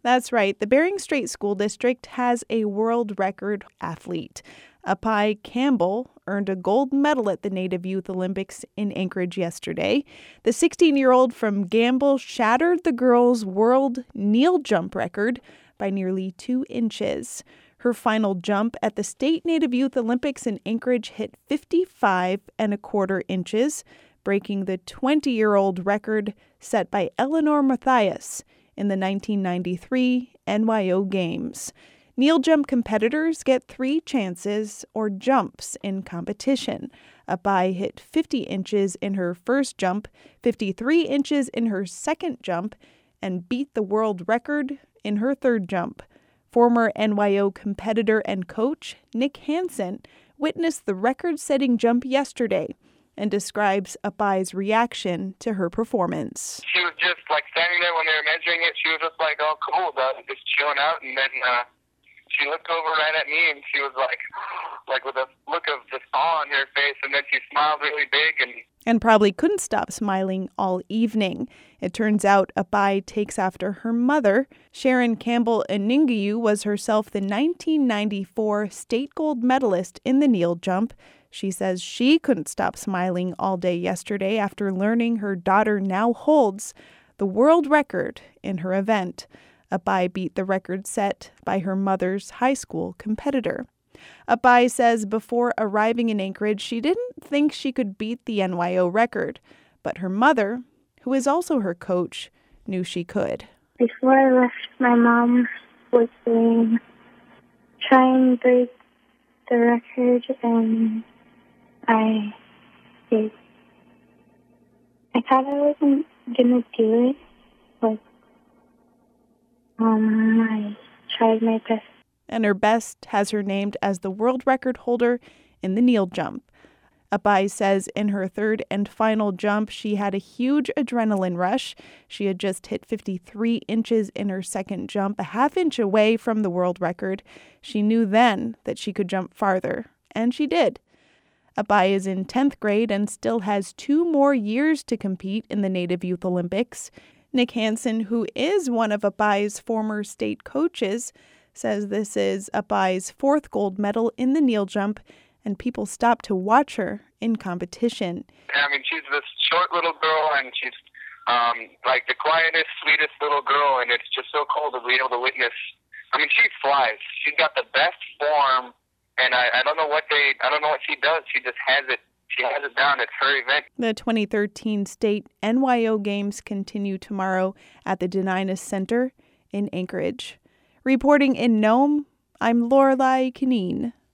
That's right. The Bering Strait School District has a world record athlete. Apai Campbell earned a gold medal at the Native Youth Olympics in Anchorage yesterday. The 16-year-old from Gamble shattered the girls' world kneel jump record by nearly 2 inches. Her final jump at the State Native Youth Olympics in Anchorage hit 55.25 inches, breaking the 20-year-old record set by Eleanor Mathias in the 1993 NYO Games. Kneel jump competitors get 3 chances or jumps in competition. Apai hit 50 inches in her first jump, 53 inches in her second jump, and beat the world record in her third jump. Former NYO competitor and coach Nick Hansen witnessed the record-setting jump yesterday and describes Apai's reaction to her performance. She was just standing there when they were measuring it. She was just oh, cool, just chilling out, and then she looked over right at me, and she was with a look of just awe on her face, and then she smiled really big. And probably couldn't stop smiling all evening. It turns out Apai takes after her mother. Sharon Campbell Iningiu was herself the 1994 state gold medalist in the kneel jump. She says she couldn't stop smiling all day yesterday after learning her daughter now holds the world record in her event. Apai beat the record set by her mother's high school competitor. Apai says before arriving in Anchorage, she didn't think she could beat the NYO record, but her mother, who is also her coach, knew she could. Before I left, my mom was saying, try and break the record, and I did. I thought I wasn't going to do it, but I tried my best. And her best has her named as the world record holder in the kneel jump. Apai says in her third and final jump, she had a huge adrenaline rush. She had just hit 53 inches in her second jump, a half inch away from the world record. She knew then that she could jump farther, and she did. Apai is in 10th grade and still has 2 more years to compete in the Native Youth Olympics. Nick Hansen, who is one of Apai's former state coaches, says this is Apai's 4th gold medal in the kneel jump, and people stop to watch her in competition. I mean, she's this short little girl, and she's the quietest, sweetest little girl, and it's just so cool to be able to witness. I mean, she flies. She's got the best form, and I don't know what she does. She just has it. She has it down. It's her event. The 2013 State NYO Games continue tomorrow at the Dena'ina Center in Anchorage. Reporting in Nome, I'm Lorelei Kineen.